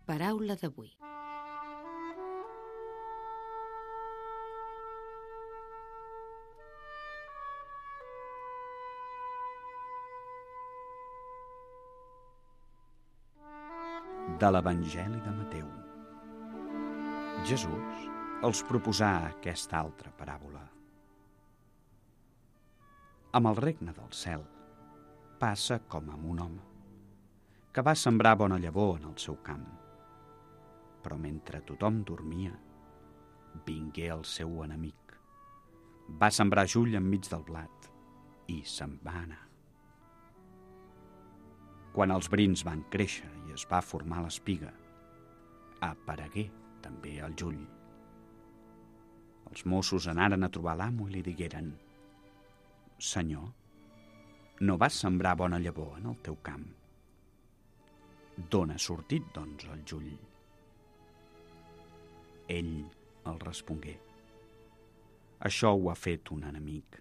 Paraula d'avui. De l'Evangeli de Mateu. Jesús els proposà aquesta altra paràbola. Amb el regne del cel passa com amb un home que va sembrar bona llavor en el seu camp. Però mentre tothom dormia, vingué el seu enemic. Va sembrar jull enmig del blat i se'n va anar. Quan els brins van créixer i es va formar l'espiga, aparegué també el jull. Els mossos anaren a trobar l'amo i li digueren: «Senyor, no vas sembrar bona llavor en el teu camp? D'on ha sortit, doncs, el jull?» Ell el respongué: «Això ho ha fet un enemic».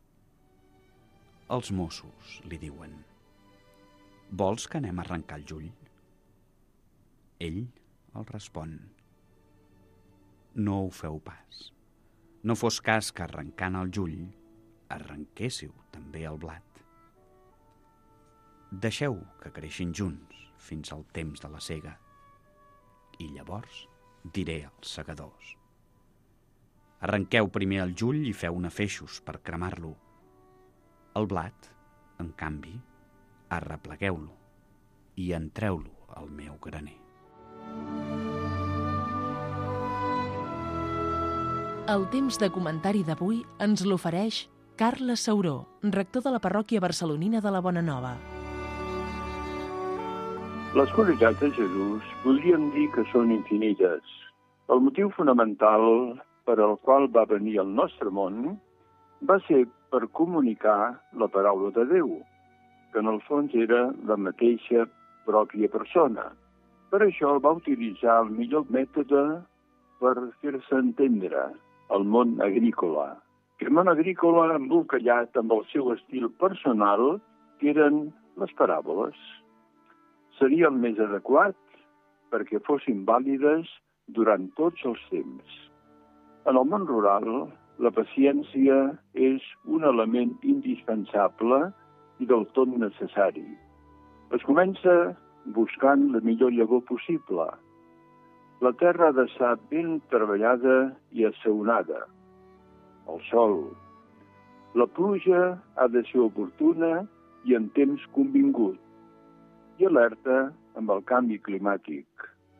Els mossos li diuen: «Vols que anem a arrencar el jull?» Ell el respon: «No ho feu pas. No fos cas que arrencant el jull arrenquéssiu també el blat. Deixeu que creixin junts fins al temps de la sega, i llavors diré als segadors: arrenqueu primer el jull i feu-ne feixos per cremar-lo. El blat, en canvi, arreplegueu-lo i entreu-lo al meu graner». El temps de comentari d'avui ens l'ofereix Carles Sauró, rector de la parròquia barcelonina de la Bonanova. Les qualitats de Jesús podríem dir que són infinites. El motiu fonamental per al qual va venir al nostre món va ser per comunicar la paraula de Déu, que en el fons era la mateixa pròpia persona. Per això va utilitzar el millor mètode per fer-se entendre, el món agrícola. El món agrícola embolcallat amb el seu estil personal, que eren les paràboles. Seria el més adequat perquè fossin vàlides durant tots els temps. En el món rural, la paciència és un element indispensable i del tot necessari. Es comença buscant la millor llavor possible. La terra ha d'estar ben treballada i assaonada. El sol. La pluja ha de ser oportuna i en temps convingut, i alerta amb el canvi climàtic.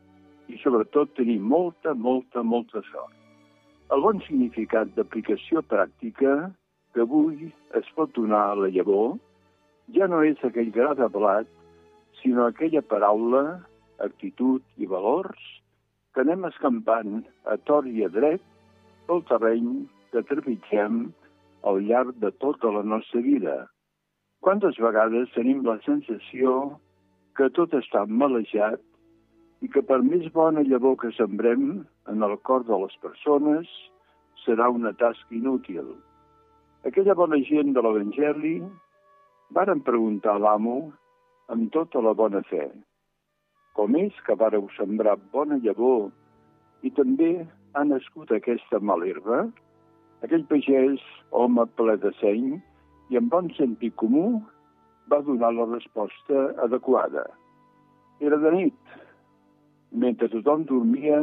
I sobretot tenir molta sort. El bon significat d'aplicació pràctica que avui es pot donar a la llavor ja no és aquell gra de blat, sinó aquella paraula, actitud i valors que anem escampant a tort i a dret pel terreny que trepitgem al llarg de tota la nostra vida. Quantes vegades tenim la sensació que tot està malejat i que per més bona llavor que sembrem en el cor de les persones serà una tasca inútil. Aquella bona gent de l'Evangeli varen preguntar a l'amo amb tota la bona fe: com és que vareu sembrar bona llavor i també ha nascut aquesta mala herba? Aquell pagès, home ple de seny i amb bon sentit comú, va donar la resposta adequada. Era de nit. Mentre tothom dormia,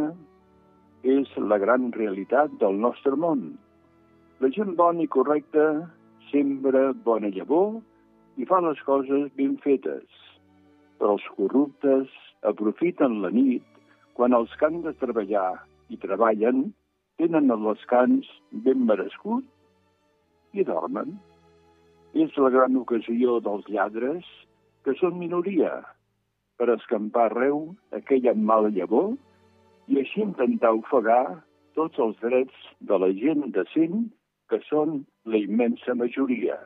és la gran realitat del nostre món. La gent bona i correcta sembra bona llavor i fa les coses ben fetes. Però els corruptes aprofiten la nit quan els que han de treballar i treballen tenen el descans ben merescut i dormen. És la gran ocasió dels lladres, que són minoria, per escampar arreu aquella mala llavor i així intentar ofegar tots els drets de la gent decent, que són la immensa majoria.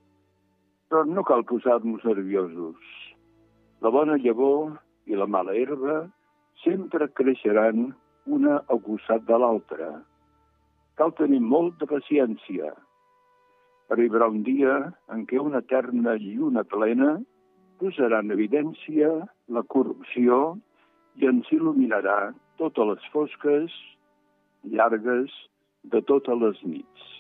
Però no cal posar-nos nerviosos. La bona llavor i la mala herba sempre creixeran una al costat de l'altra. Cal tenir molta paciència. Arribarà un dia en què una eterna lluna plena posarà en evidència la corrupció i ens il·luminarà totes les fosques llargues de totes les nits.